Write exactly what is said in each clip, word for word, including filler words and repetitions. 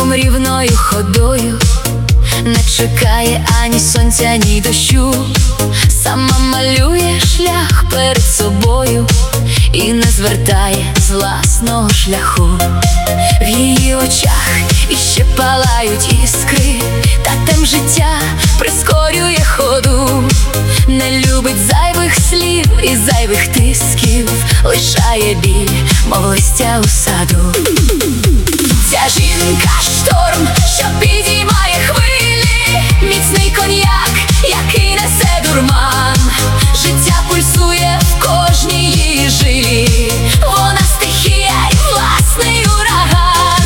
кроком рівною ходою, не чекає ані сонця, ні дощу. Сама малює шлях перед собою і не звертає з власного шляху. В її очах іще палають іскри, та тем життя прискорює ходу. Не любить зайвих слів і зайвих тисків, лишає біль, мов листя у саду. Ця жінка — шторм, що підіймає хвилі, міцний коньяк, який несе дурман. Життя пульсує в кожній її жилі, вона стихія й власний ураган.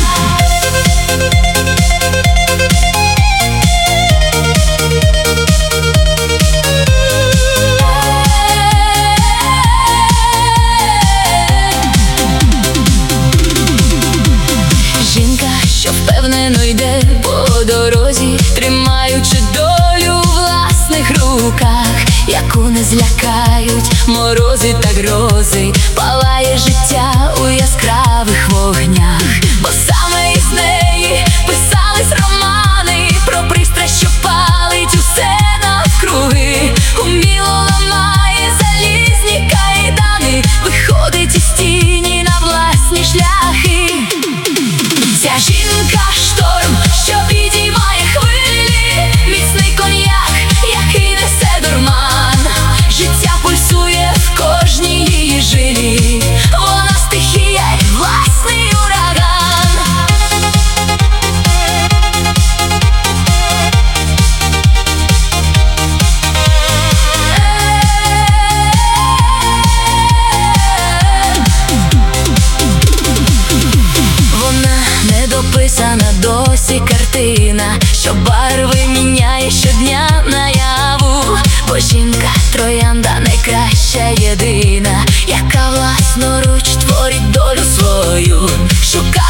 Жінка, що впевнено йде по дорозі, тримаючи долю в власних руках, яку не злякають морози та грози. Палає життя у яскравих вогнях, бо саме із неї писались романи про пристрасть, що палить усе навкруги. Уміло ламає залізні кайдани, виходить із тіні на власні шляхи. Ця жінка — шторм, що підіймає хвилі, міцний коньяк, який несе дурман. Життя пульсує в кожній її жилі, вона стихія й власний ураган. Вона недописана досі картина, що барви міняє щодня наяву. Бо жінка — троянда найкраща, єдина, яка власноруч творить долю свою. Шукає